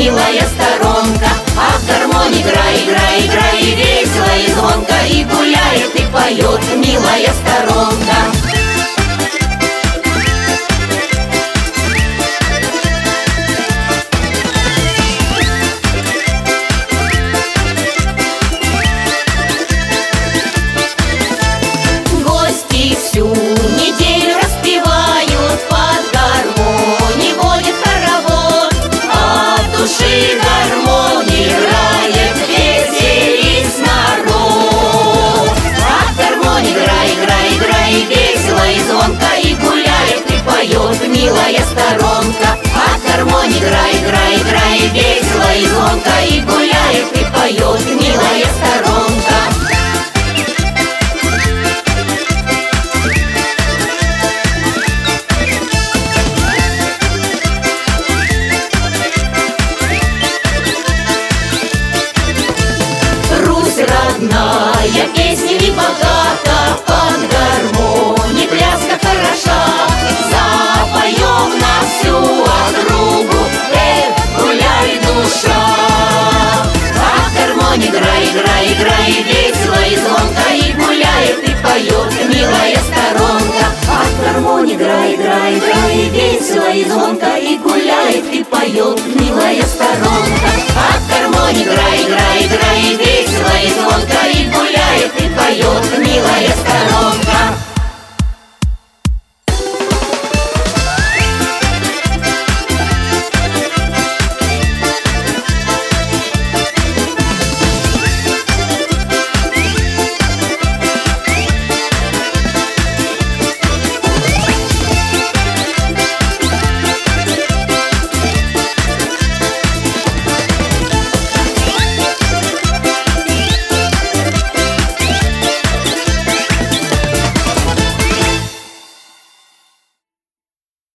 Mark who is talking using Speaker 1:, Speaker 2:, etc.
Speaker 1: милая сторонка. А в гармонии играй, играй, играй, и весело, и звонко, и гуляет, и поет милая сторонка. Гости всю неделю распевают, под гармонии водит хоровод. От души гармонии играет, веселись народ. От гармонии играй, играй, играй, и весело, и звонко, и гуляет, и поет милая сторонка. От гармонии играй, играй, играй, и весело, и звонко, и гуляет, и поет милая сторонка. Родная, песнями богата, под гармонии пляска хороша. Запоем на всю округу, гуляй, душа. От гармонии играй, играй, играй, и весело, и звонко, и гуляет, и поет милая сторонка. От гармонии играй, играй, играй, и весело, и звонко, и гуляет.